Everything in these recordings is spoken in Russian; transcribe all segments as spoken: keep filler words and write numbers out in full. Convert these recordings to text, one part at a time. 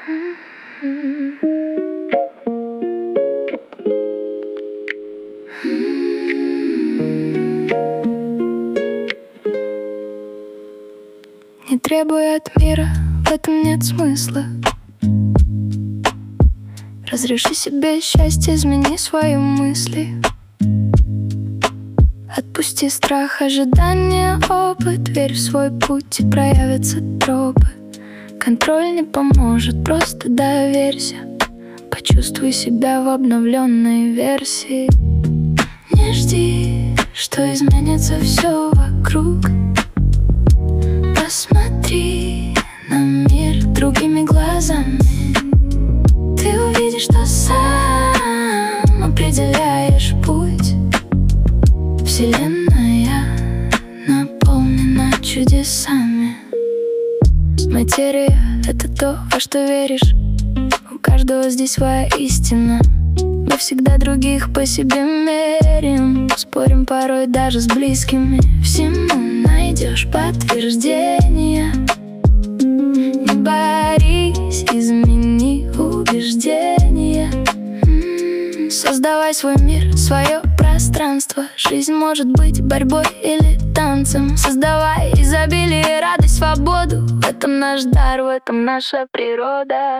Не требуй от мира, в этом нет смысла. Разреши себе счастье, измени свои мысли. Отпусти страх, ожидания, опыт. Верь в свой путь, и проявятся тропы. Контроль не поможет, просто доверься. Почувствуй себя в обновленной версии. Не жди, что изменится все вокруг. Посмотри на мир другими глазами. Ты увидишь, что сам определяешь путь. Вселенная наполнена чудесами. Материя — это то, во что веришь. У каждого здесь своя истина. Мы всегда других по себе меряем. Спорим порой даже с близкими. Всему найдешь подтверждение. Не борись, измени убеждения. Создавай свой мир, свое пространство. Жизнь может быть борьбой или танцем. Создавай изобилие, радость, свободу. В этом наш дар, в этом наша природа.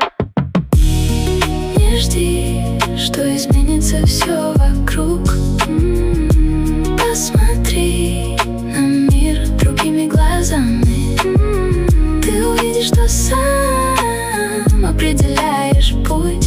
Не жди, что изменится все вокруг. Посмотри на мир другими глазами. Ты увидишь, что сам определяешь путь.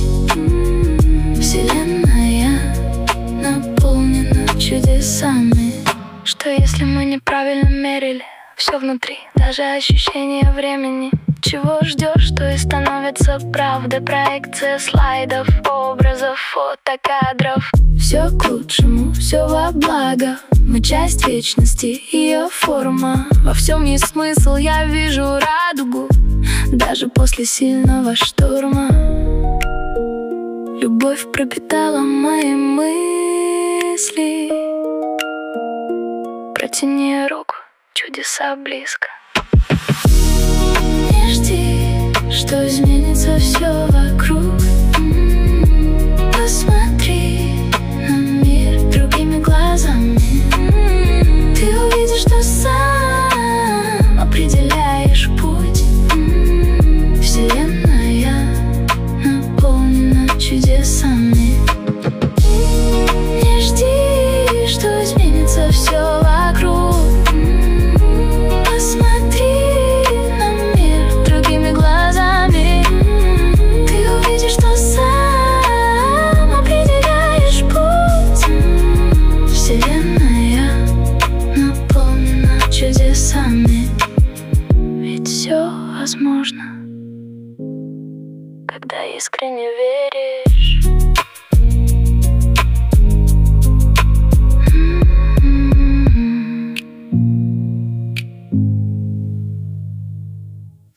Вселенная наполнена чудесами. Что если мы неправильно мерили все внутри, даже ощущение времени? Чего ждешь, что и становится правда? Проекция слайдов, образов, фотокадров. Все к лучшему, все во благо. Мы часть вечности, ее форма. Во всем есть смысл, я вижу радугу. Даже после сильного шторма. Любовь пропитала мои мысли. Протяни руку, чудеса близко. Не жди, что изменится все вокруг. Посмотри на мир другими глазами. Ты увидишь, что сам определяешь путь. Вселенная наполнена чудесами. Не жди, что изменится все вокруг. Посмотри на мир другими глазами. Ты увидишь, что сам определяешь путь. Вселенная наполнена чудесами. Ведь все возможно, когда искренне веришь.